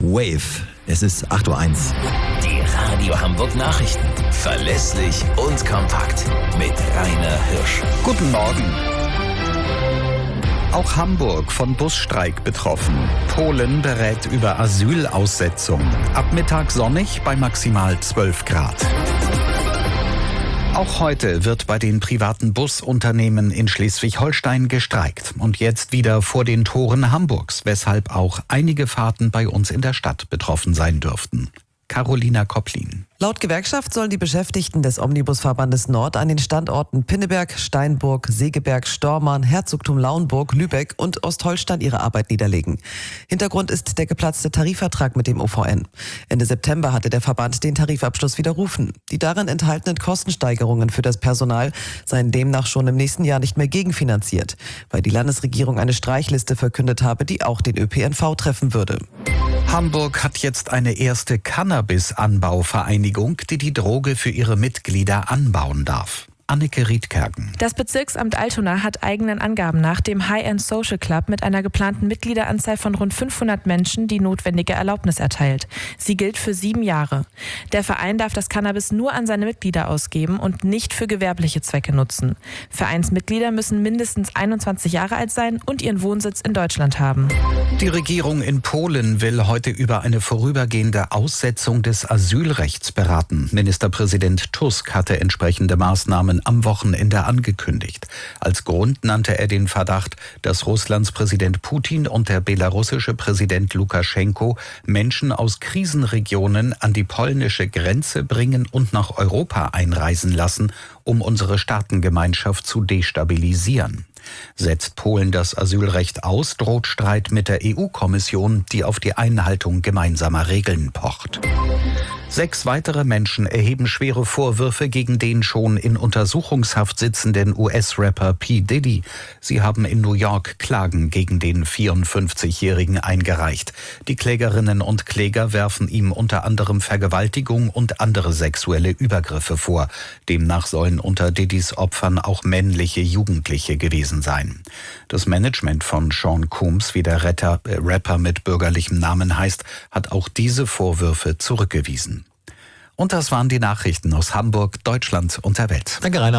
Wave. Es ist 8:01 Uhr. Die Radio Hamburg Nachrichten. Verlässlich und kompakt. Mit Rainer Hirsch. Guten Morgen. Auch Hamburg von Busstreik betroffen. Polen berät über Asylaussetzung. Ab Mittag sonnig bei maximal 12 Grad. Auch heute wird bei den privaten Busunternehmen in Schleswig-Holstein gestreikt. Und jetzt wieder vor den Toren Hamburgs, weshalb auch einige Fahrten bei uns in der Stadt betroffen sein dürften. Carolina Kopplin. Laut Gewerkschaft sollen die Beschäftigten des Omnibusverbandes Nord an den Standorten Pinneberg, Steinburg, Segeberg, Stormarn, Herzogtum Lauenburg, Lübeck und Ostholstein ihre Arbeit niederlegen. Hintergrund ist der geplatzte Tarifvertrag mit dem OVN. Ende September hatte der Verband den Tarifabschluss widerrufen. Die darin enthaltenen Kostensteigerungen für das Personal seien demnach schon im nächsten Jahr nicht mehr gegenfinanziert, weil die Landesregierung eine Streichliste verkündet habe, die auch den ÖPNV treffen würde. Hamburg hat jetzt eine erste Cannabis-Anbauvereinigung, die die Droge für ihre Mitglieder anbauen darf. Anneke Riedkerken. Das Bezirksamt Altona hat eigenen Angaben nach dem High-End Social Club mit einer geplanten Mitgliederanzahl von rund 500 Menschen die notwendige Erlaubnis erteilt. Sie gilt für 7 Jahre. Der Verein darf das Cannabis nur an seine Mitglieder ausgeben und nicht für gewerbliche Zwecke nutzen. Vereinsmitglieder müssen mindestens 21 Jahre alt sein und ihren Wohnsitz in Deutschland haben. Die Regierung in Polen will heute über eine vorübergehende Aussetzung des Asylrechts beraten. Ministerpräsident Tusk hatte entsprechende Maßnahmen am Wochenende angekündigt. Als Grund nannte er den Verdacht, dass Russlands Präsident Putin und der belarussische Präsident Lukaschenko Menschen aus Krisenregionen an die polnische Grenze bringen und nach Europa einreisen lassen, um unsere Staatengemeinschaft zu destabilisieren. Setzt Polen das Asylrecht aus, droht Streit mit der EU-Kommission, die auf die Einhaltung gemeinsamer Regeln pocht. 6 weitere Menschen erheben schwere Vorwürfe gegen den schon in Untersuchungshaft sitzenden US-Rapper P. Diddy. Sie haben in New York Klagen gegen den 54-Jährigen eingereicht. Die Klägerinnen und Kläger werfen ihm unter anderem Vergewaltigung und andere sexuelle Übergriffe vor. Demnach sollen unter Diddys Opfern auch männliche Jugendliche gewesen sein. Das Management von Sean Combs, wie der Rapper mit bürgerlichem Namen heißt, hat auch diese Vorwürfe zurückgewiesen. Und das waren die Nachrichten aus Hamburg, Deutschland und der Welt. Danke, Rainer.